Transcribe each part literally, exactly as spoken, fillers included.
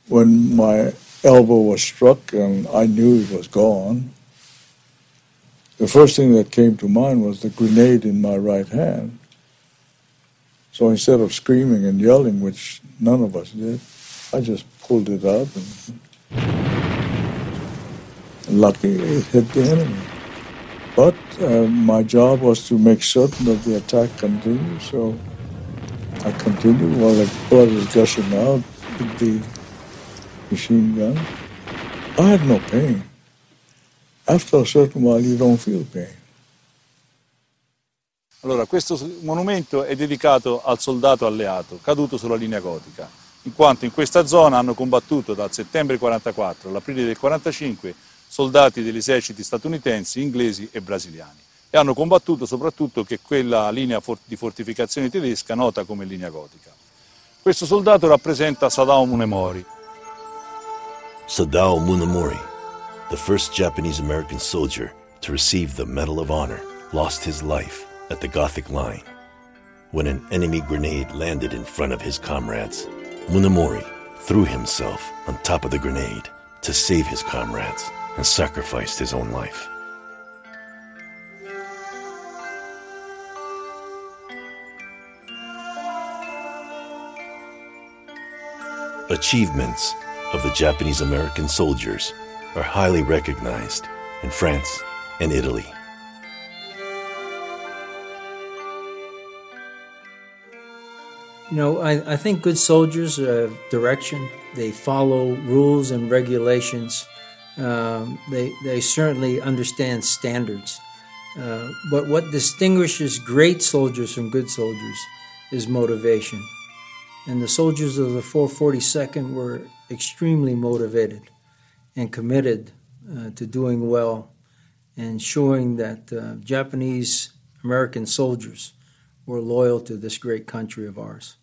when my elbow was struck and I knew it was gone, the first thing that came to mind was the grenade in my right hand. So instead of screaming and yelling, which none of us did, I just pulled it out, and lucky it hit the enemy. But uh, my job was to make certain that the attack continued, so I continued while the blood was gushing out with the machine gun. I had no pain. After a certain while you don't feel pain. Allora, questo monumento è dedicato al soldato alleato caduto sulla linea gotica, in quanto in questa zona hanno combattuto dal settembre quarantaquattro all'aprile del quarantacinque soldati degli eserciti statunitensi, inglesi e brasiliani, e hanno combattuto soprattutto che quella linea di fortificazione tedesca nota come linea gotica. Questo soldato rappresenta Sadao Munemori. Sadao Munemori, the first Japanese-American soldier to receive the Medal of Honor, lost his life at the Gothic Line. When an enemy grenade landed in front of his comrades, Munemori threw himself on top of the grenade to save his comrades and sacrificed his own life. Achievements of the Japanese-American soldiers are highly recognized in France and Italy. You know, I, I think good soldiers have direction. They follow rules and regulations. Um, they, they certainly understand standards. Uh, but what distinguishes great soldiers from good soldiers is motivation. And the soldiers of the four forty-second were extremely motivated and committed uh, to doing well and showing that uh, Japanese American soldiers were loyal to this great country of ours.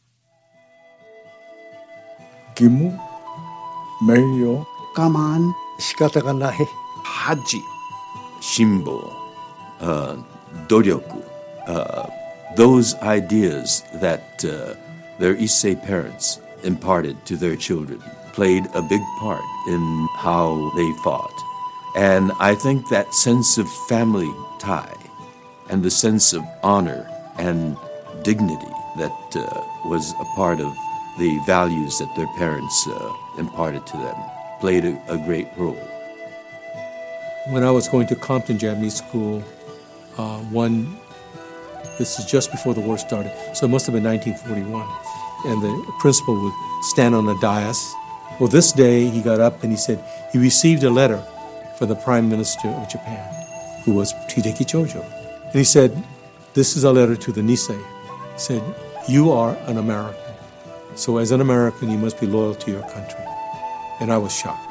Gimu, Meiyo, Kaman, shikata ga nai. Haji, Shimbo, uh, Doryoku, uh, those ideas that uh, their Issei parents imparted to their children played a big part in how they fought. And I think that sense of family tie and the sense of honor and dignity that uh, was a part of the values that their parents uh, imparted to them played a, a great role. When I was going to Compton Japanese School, uh, one, this is just before the war started, so it must have been nineteen forty-one, and the principal would stand on the dais. Well, this day he got up and he said he received a letter from the Prime Minister of Japan, who was Hideki Chojo. And he said, this is a letter to the Nisei. He said, you are an American. So as an American, you must be loyal to your country. And I was shocked.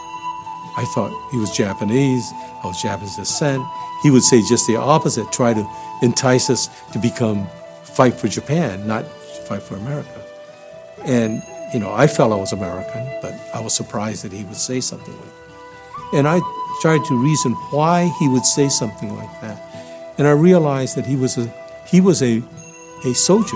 I thought he was Japanese, I was Japanese descent. He would say just the opposite, try to entice us to become, fight for Japan, not fight for America. And, you know, I felt I was American, but I was surprised that he would say something like that. And I tried to reason why he would say something like that. And I realized that he was a he was a, a soldier.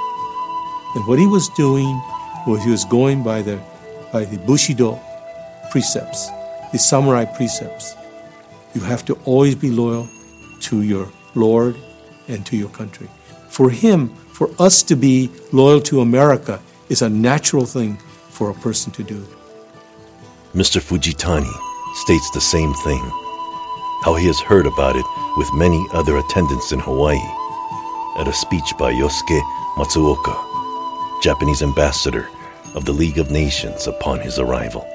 And what he was doing was he was going by the by the Bushido precepts, the samurai precepts. You have to always be loyal to your Lord and to your country. For him, for us to be loyal to America is a natural thing for a person to do. Mister Fujitani states the same thing, how he has heard about it with many other attendants in Hawaii at a speech by Yosuke Matsuoka, Japanese ambassador of the League of Nations upon his arrival.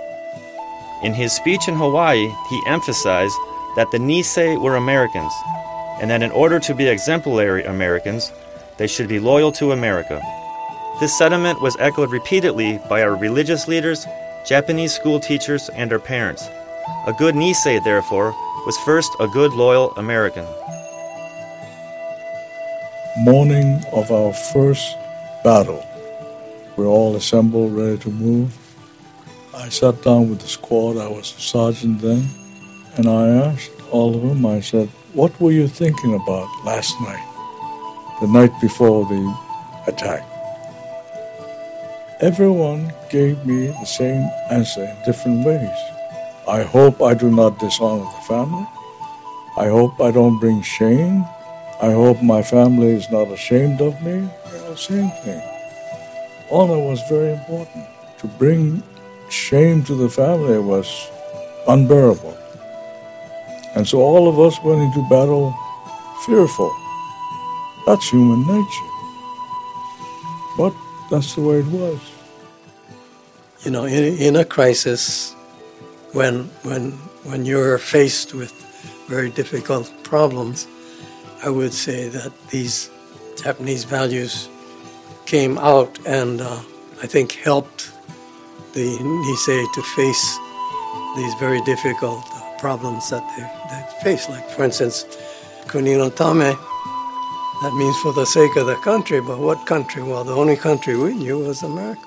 In his speech in Hawaii, he emphasized that the Nisei were Americans, and that in order to be exemplary Americans, they should be loyal to America. This sentiment was echoed repeatedly by our religious leaders, Japanese school teachers, and our parents. A good Nisei, therefore, was first a good loyal American. Morning of our first battle, we're all assembled, ready to move. I sat down with the squad, I was a sergeant then, and I asked all of them, I said, what were you thinking about last night, the night before the attack? everyone gave me the same answer in different ways. I hope I do not dishonor the family. I hope I don't bring shame. I hope my family is not ashamed of me. You know, same thing. Honor was very important. To bring shame to the family was unbearable. And so all of us went into battle fearful. That's human nature. But that's the way it was. You know, in, in a crisis, when, when, when you're faced with very difficult problems, I would say that these Japanese values came out and uh, I think helped the Nisei to face these very difficult uh, problems that they, they face. Like, for instance, Kuni no Tame, that means for the sake of the country, but what country? Well, the only country we knew was America.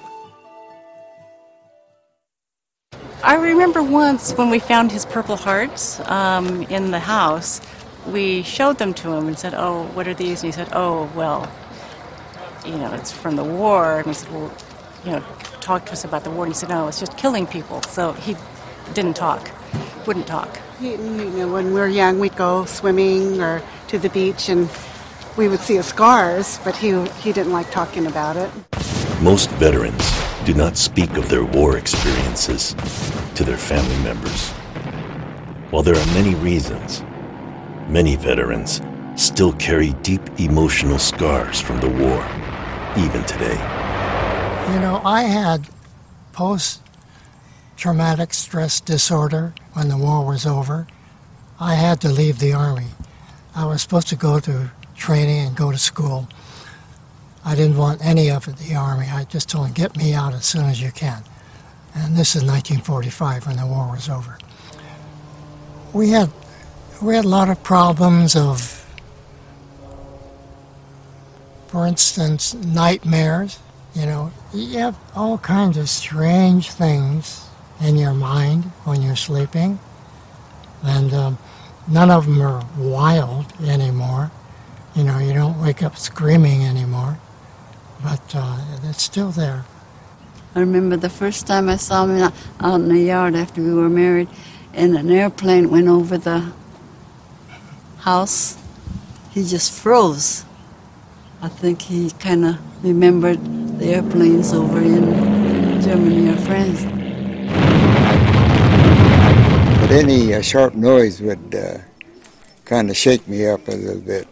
I remember once when we found his Purple Hearts um, in the house, we showed them to him and said, oh, what are these? And he said, oh, well, you know, it's from the war. And we said, well, you know, talk to us about the war. And he said, no, it's just killing people. So he didn't talk, wouldn't talk. You know, when we were young, we'd go swimming or to the beach and we would see his scars, but he, he didn't like talking about it. Most veterans do not speak of their war experiences to their family members. While there are many reasons, many veterans still carry deep emotional scars from the war, even today. You know, I had post-traumatic stress disorder when the war was over. I had to leave the Army. I was supposed to go to training and go to school. I didn't want any of it, the Army. I just told them, get me out as soon as you can. And this is nineteen forty-five when the war was over. We had, we had a lot of problems of, for instance, nightmares. You know, you have all kinds of strange things in your mind when you're sleeping. And um, none of them are wild anymore. You know, you don't wake up screaming anymore. But uh, it's still there. I remember the first time I saw him out in the yard after we were married, and an airplane went over the house. He just froze. I think he kind of remembered the airplanes over in Germany or France. But any uh, sharp noise would uh, kind of shake me up a little bit.